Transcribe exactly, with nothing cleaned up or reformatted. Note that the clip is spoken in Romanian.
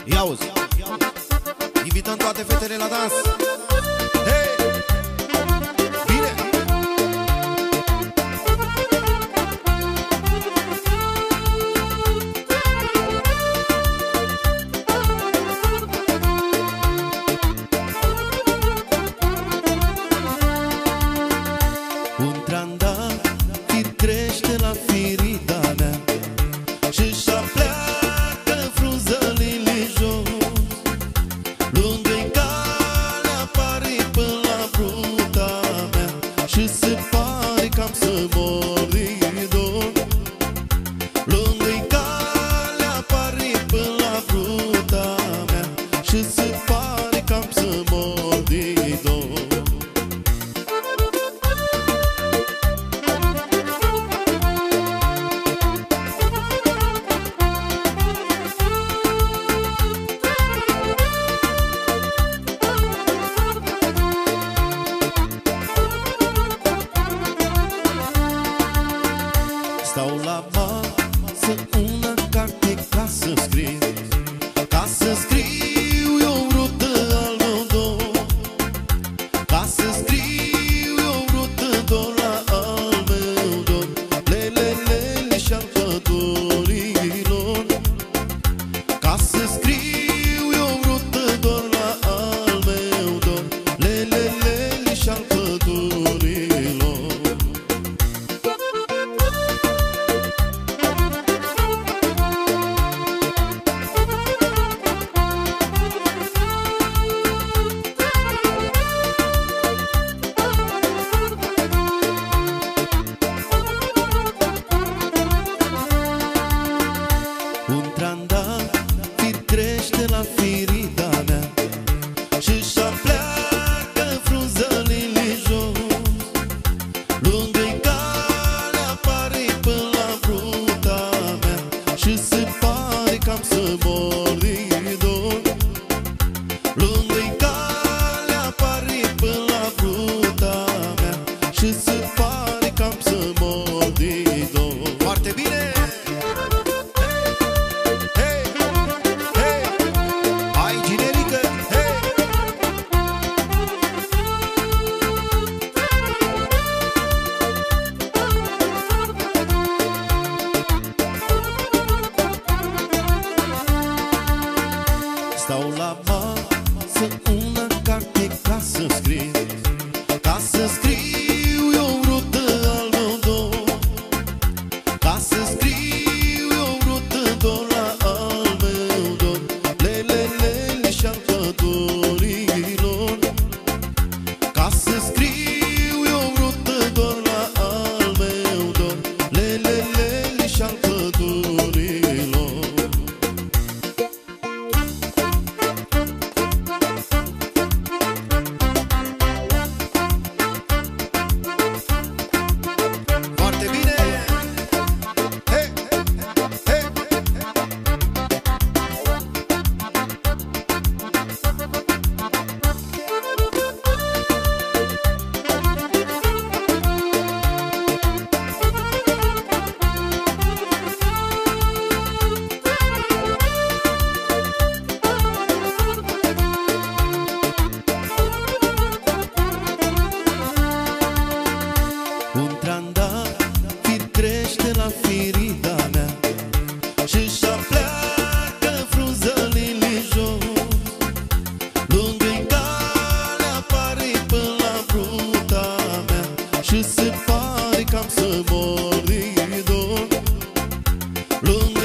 Ia uzi, invităm toate fetele la dans. Hei! Bine! Un trandafir crește la firida mea și-și apleacă frunzălile jos. Lungă-i calea, pare până la bruta mea și se pare că am să mor din dor. Lungă-i calea, pare până la bruta mea și se pare că am să mor din dor. Stau la masă, una carte ca să scriu, ca să scriu eu rută al meu dor, ca să scriu eu rută dor la al meu dor, lelelele și-al pădurilor, ca să scriu eu rută dor la al meu dor, lelelele și-al pădurilor. Un trandafir crește la firida mea și-și apleacă frunzălile jos. Lungă-i calea, pare până la bruta mea și se pare că am să mor din dor. Lungă-i calea, pare până la bruta mea și se pare că am să mor din dor. Foarte bine! Stau la masă, una carte ca să scriu, ca să scriu eu rută al meu dor, ca să scriu eu rută dor la al meu dor, lelelele și-al pădurilor, ca să scriu eu rută dor la al meu dor, lelelele și-al pădurilor. Un trandafir crește la firida mea și-și apleacă frunzălile jos. Lungă-i calea, pare până la bruta mea și se pare că am să mor din dor.